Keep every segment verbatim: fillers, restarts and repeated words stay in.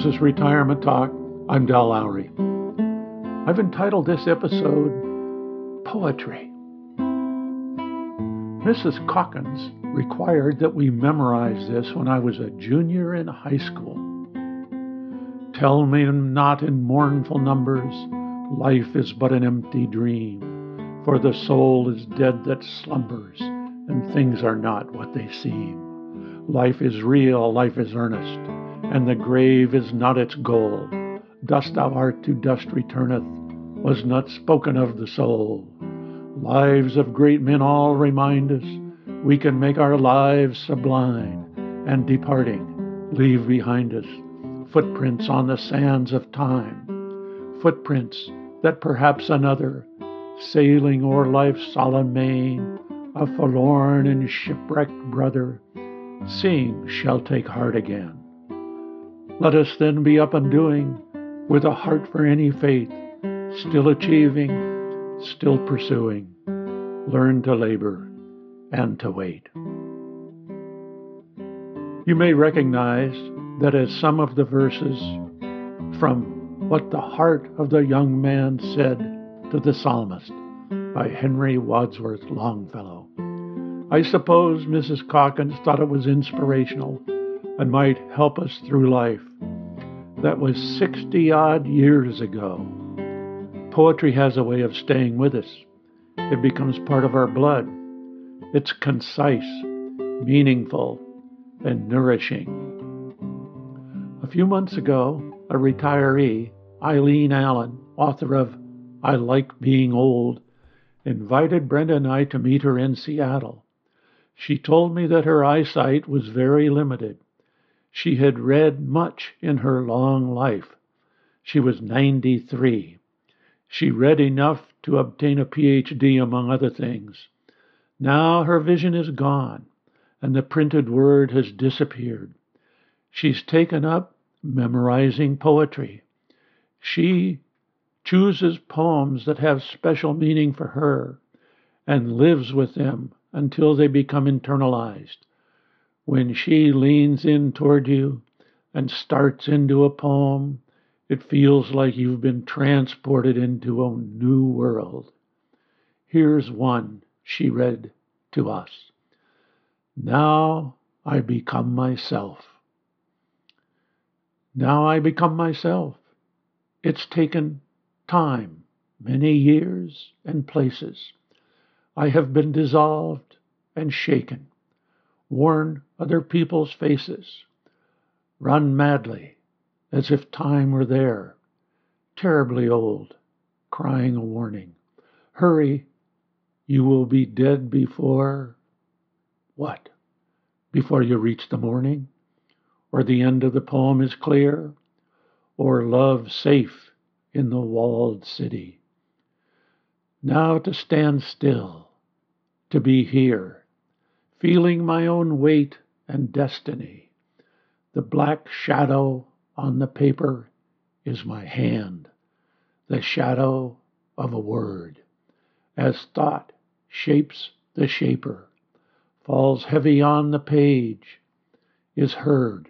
This is Retirement Talk. I'm Del Lowry. I've entitled this episode Poetry. Missus Calkins required that we memorize this when I was a junior in high school. Tell me not in mournful numbers, life is but an empty dream, for the soul is dead that slumbers, and things are not what they seem. Life is real, life is earnest, and the grave is not its goal. Dust thou art, to dust returneth, was not spoken of the soul. Lives of great men all remind us we can make our lives sublime, and departing, leave behind us footprints on the sands of time, footprints that perhaps another, sailing o'er life's solemn main, a forlorn and shipwrecked brother, seeing shall take heart again. Let us then be up and doing, with a heart for any faith, still achieving, still pursuing, learn to labor and to wait. You may recognize that as some of the verses from What the Heart of the Young Man Said to the Psalmist by Henry Wadsworth Longfellow. I suppose Missus Calkins thought it was inspirational and might help us through life. That was sixty-odd years ago. Poetry has a way of staying with us. It becomes part of our blood. It's concise, meaningful, and nourishing. A few months ago, a retiree, Eileen Allen, author of I Like Being Old, invited Brenda and I to meet her in Seattle. She told me that her eyesight was very limited. She had read much in her long life. She was ninety-three. She read enough to obtain a P H D, among other things. Now her vision is gone, and the printed word has disappeared. She's taken up memorizing poetry. She chooses poems that have special meaning for her and lives with them until they become internalized. When she leans in toward you and starts into a poem, it feels like you've been transported into a new world. Here's one she read to us. Now I become myself. Now I become myself. It's taken time, many years and places. I have been dissolved and shaken, worn other people's faces, run madly as if time were there, terribly old, crying a warning. Hurry, you will be dead before what? Before you reach the morning? Or the end of the poem is clear? Or love safe in the walled city? Now to stand still, to be here, feeling my own weight and destiny. The black shadow on the paper is my hand, the shadow of a word. As thought shapes the shaper, falls heavy on the page, is heard.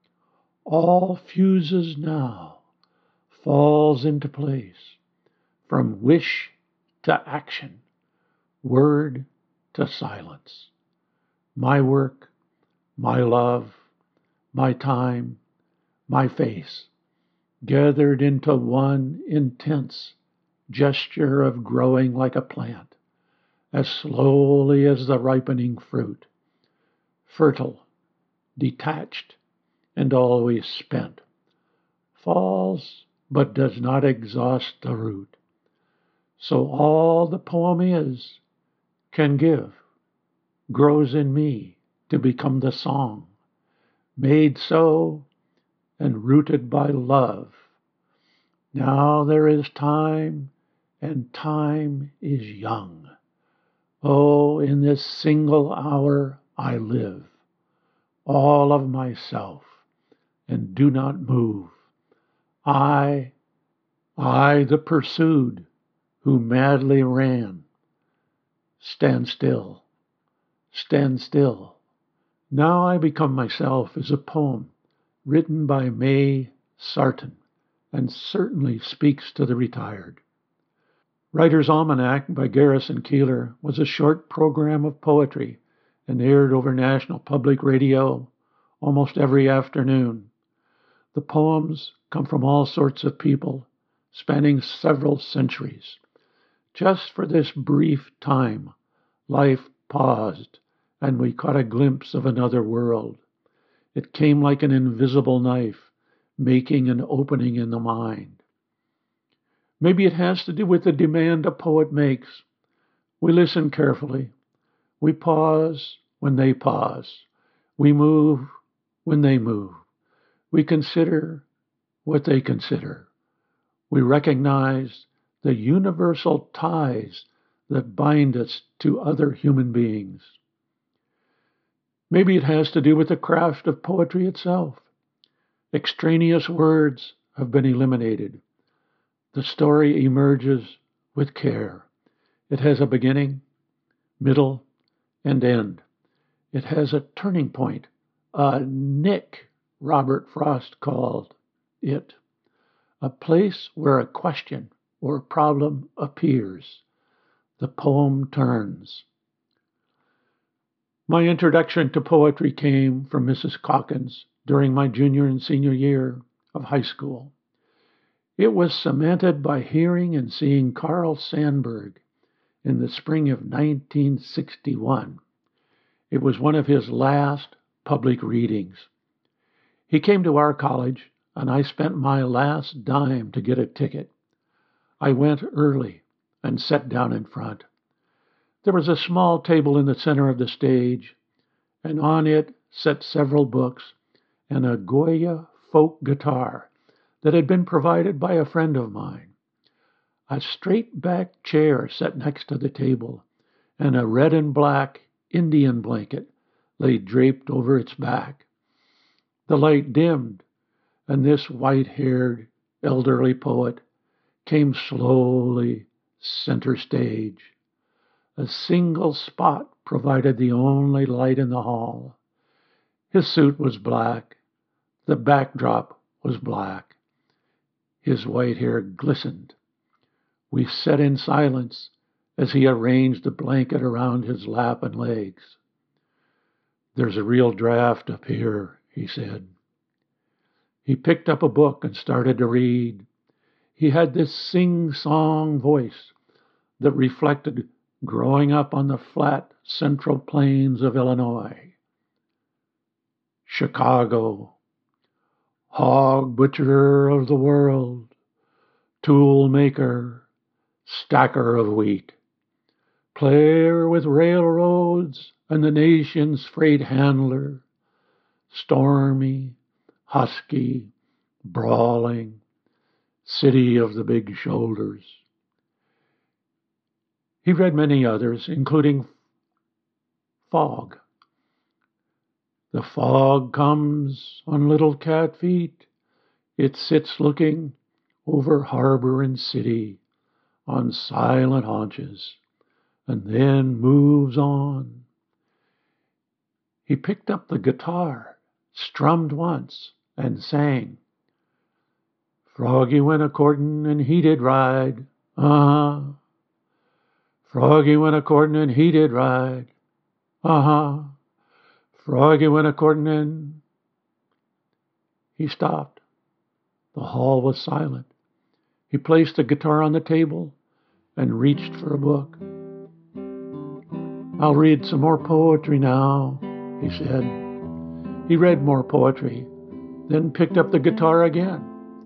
All fuses now, falls into place, from wish to action, word to silence. My work, my love, my time, my face, gathered into one intense gesture of growing like a plant, as slowly as the ripening fruit, fertile, detached, and always spent, falls but does not exhaust the root. So all the poem is, can give, grows in me to become the song, made so and rooted by love. Now there is time, and time is young. Oh, in this single hour I live, all of myself, and do not move. I, I the pursued, who madly ran. Stand still, stand still. Now I become myself is a poem written by May Sarton, and certainly speaks to the retired. Writer's Almanac by Garrison Keillor was a short program of poetry and aired over National Public Radio almost every afternoon. The poems come from all sorts of people, spanning several centuries. Just for this brief time, life paused, and we caught a glimpse of another world. It came like an invisible knife, making an opening in the mind. Maybe it has to do with the demand a poet makes. We listen carefully. We pause when they pause. We move when they move. We consider what they consider. We recognize the universal ties that bind us to other human beings. Maybe it has to do with the craft of poetry itself. Extraneous words have been eliminated. The story emerges with care. It has a beginning, middle, and end. It has a turning point, a nick, Robert Frost called it, a place where a question or problem appears. The poem turns. My introduction to poetry came from Missus Calkins during my junior and senior year of high school. It was cemented by hearing and seeing Carl Sandburg in the spring of nineteen sixty-one. It was one of his last public readings. He came to our college, and I spent my last dime to get a ticket. I went early and sat down in front. There was a small table in the center of the stage, and on it sat several books and a Goya folk guitar that had been provided by a friend of mine. A straight-back chair sat next to the table, and a red and black Indian blanket lay draped over its back. The light dimmed, and this white-haired elderly poet came slowly center stage. A single spot provided the only light in the hall. His suit was black. The backdrop was black. His white hair glistened. We sat in silence as he arranged the blanket around his lap and legs. "There's a real draft up here," he said. He picked up a book and started to read. He had this sing-song voice that reflected growing up on the flat central plains of Illinois. Chicago, hog butcher of the world, tool maker, stacker of wheat, player with railroads and the nation's freight handler, stormy, husky, brawling, city of the big shoulders. He read many others, including Fog. The fog comes on little cat feet. It sits looking over harbor and city on silent haunches, and then moves on. He picked up the guitar, strummed once, and sang. Froggy went a-courtin' and he did ride. Uh-huh. Froggy went a-courtin' and he did ride. Uh-huh. Froggy went a-courtin' and... He stopped. The hall was silent. He placed the guitar on the table and reached for a book. "I'll read some more poetry now," he said. He read more poetry, then picked up the guitar again.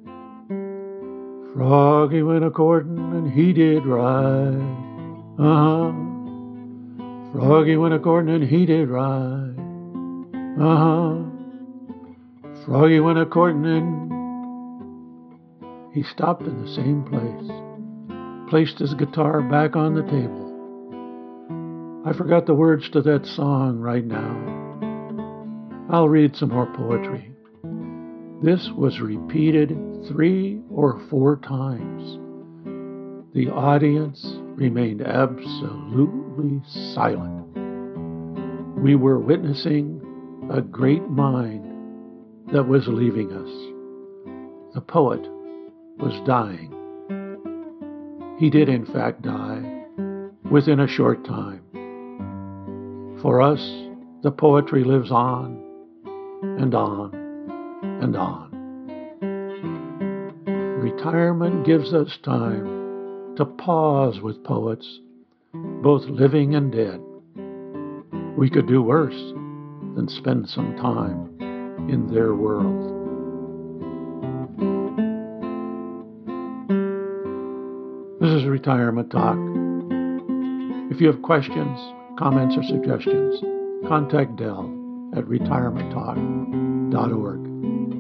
Froggy went a-courtin' and he did ride. Uh-huh. Froggy went a-courtin' and he did ride. Uh-huh. Froggy went a-courtin' and... He stopped in the same place, placed his guitar back on the table. I forgot the words to that song right now. I'll read some more poetry. This was repeated three or four times. The audience remained absolutely silent. We were witnessing a great mind that was leaving us. the poet was dying. He did in fact die within a short time. For us, the poetry lives on and on and on. Retirement gives us time to pause with poets, both living and dead. We could do worse than spend some time in their world. This is Retirement Talk. If you have questions, comments, or suggestions, contact Del at retirement talk dot org.